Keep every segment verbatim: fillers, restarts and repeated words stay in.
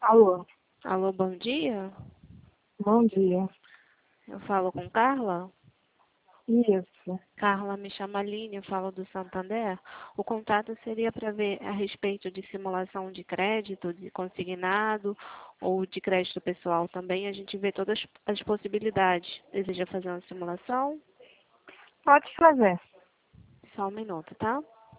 Alô, Alô, bom dia. bom dia. Eu falo com Carla. Isso. Carla, me chama Aline, eu falo do Santander. O contato seria para ver a respeito de simulação de crédito, de consignado ou de crédito pessoal também. A gente vê todas as possibilidades. Deseja fazer uma simulação? Pode fazer. Só um minuto, tá?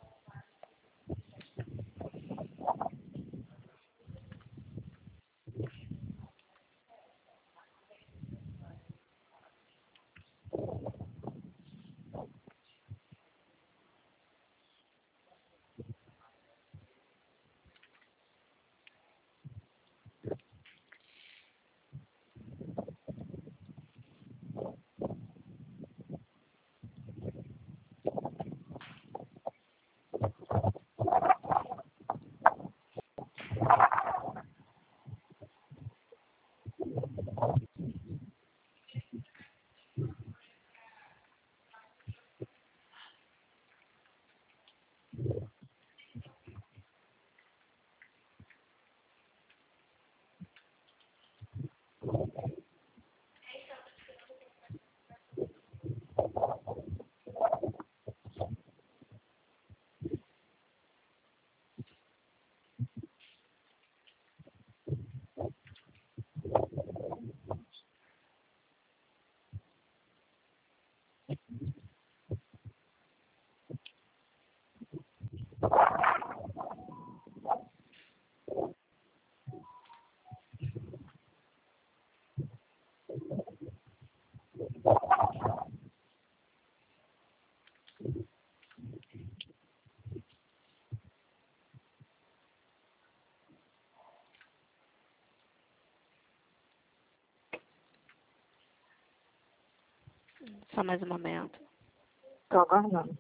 Só mais um momento. Estou aguardando.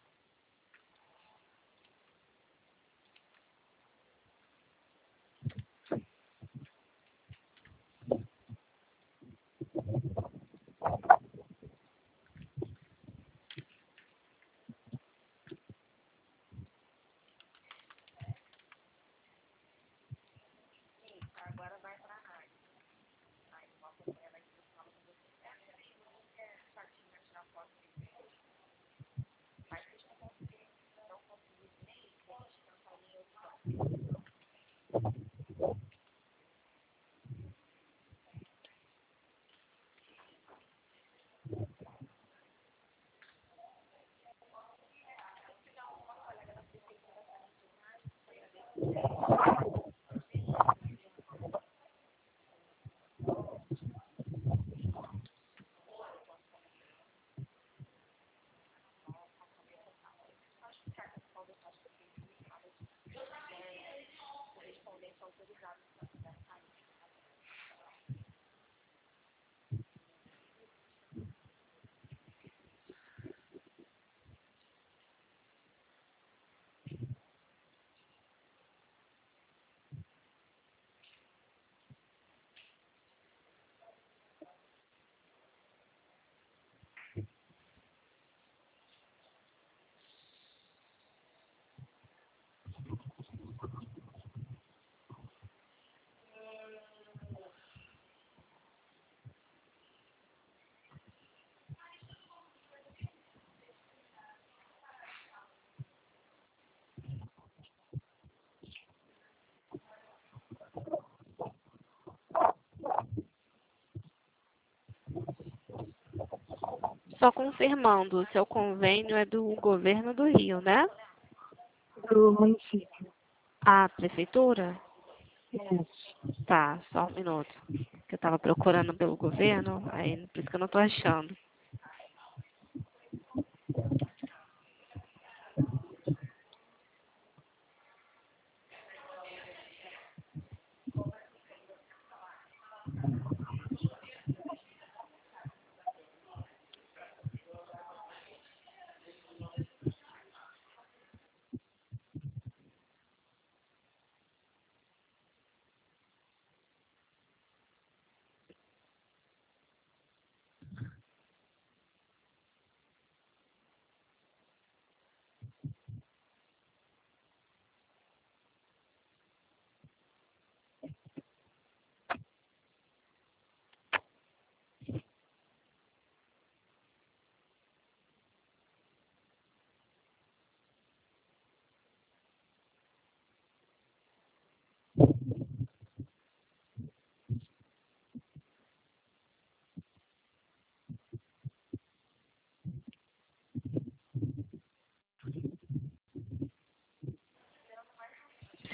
Só confirmando, o seu convênio é do governo do Rio, né? Do município. A prefeitura? Isso. Tá, só um minuto. Que eu tava procurando pelo governo, aí por isso que eu não tô achando.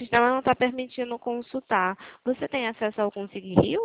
sistema não está permitindo consultar. Você tem acesso ao Conseguir Rio?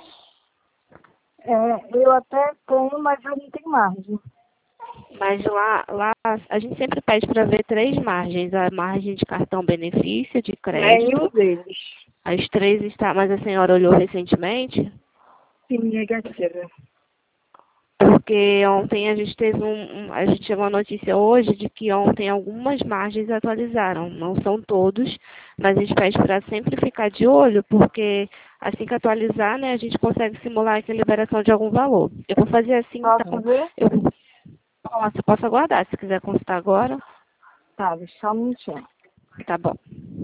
É, eu até tenho, mas eu não tenho margem. Mas lá, lá a gente sempre pede para ver três margens. A margem de cartão benefício, de Nenhum crédito. deles. As três está, mas a senhora olhou recentemente? Sim, negativa. Porque ontem a gente teve um, um- a gente teve uma notícia hoje de que ontem algumas margens atualizaram. Não são todos, mas a gente pede para sempre ficar de olho, porque assim que atualizar, né, a gente consegue simular aqui a liberação de algum valor. Eu vou fazer assim Posso então. ver? Eu posso, posso aguardar, se quiser consultar agora, Tá, deixa só um minutinho. tá bom.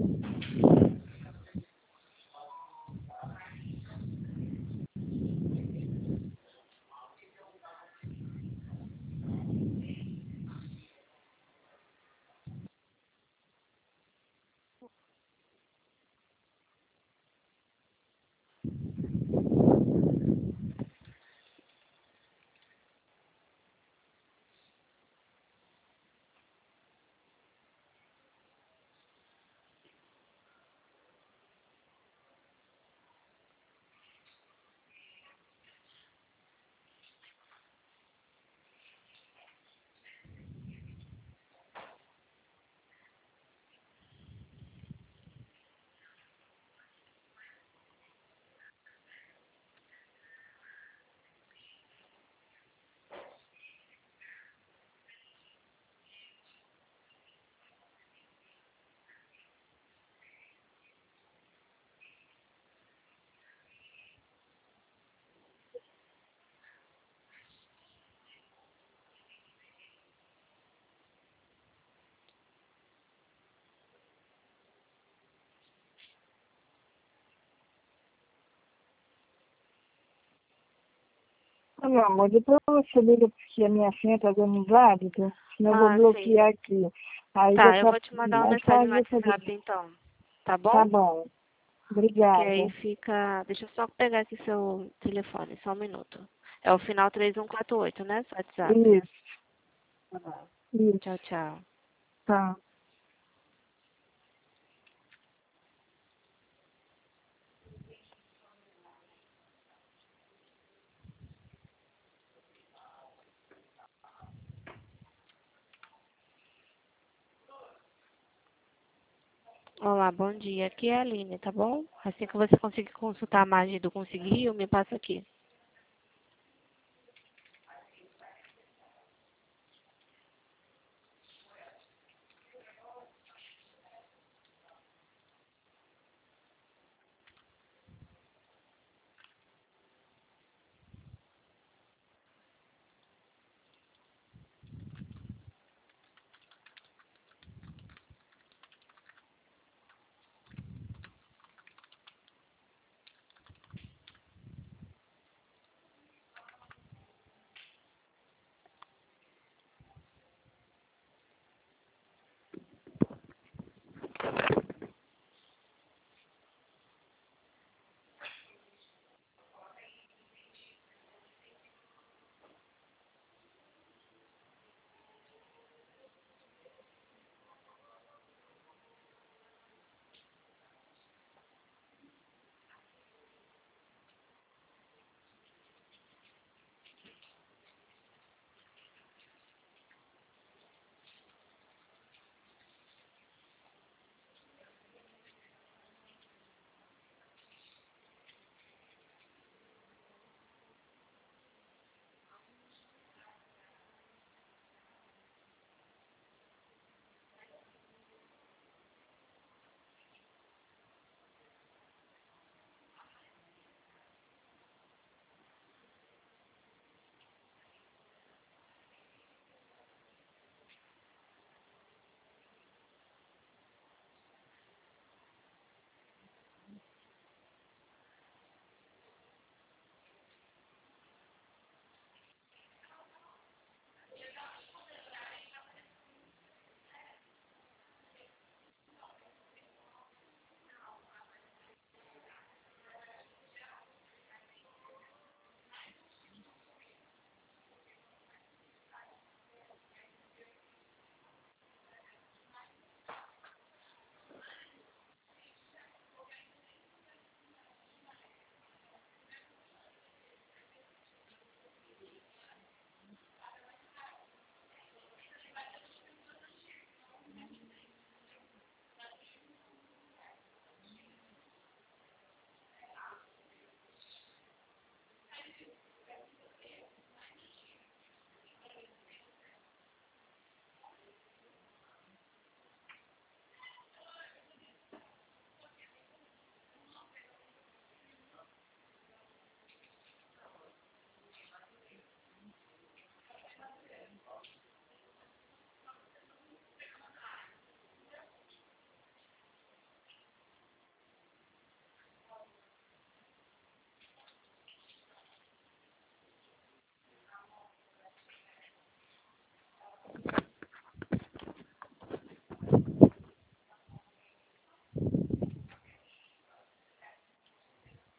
Ah, meu amor, depois você liga porque a minha senha tá dando inválido, senão eu vou Ah, sim. bloquear aqui. Aí Tá, eu daqui a vou te mandar uma mais mensagem tarde no você liga. WhatsApp então. Tá bom? Tá bom. Que aí Obrigada. fica. Deixa eu só pegar aqui seu telefone, só um minuto. É o final três um quatro oito, né? Seu WhatsApp. Isso, isso. Tchau, tchau. Tá. Olá, bom dia. Aqui é a Aline, tá bom? Assim que você conseguir consultar a margem do Conseguir, me passa aqui.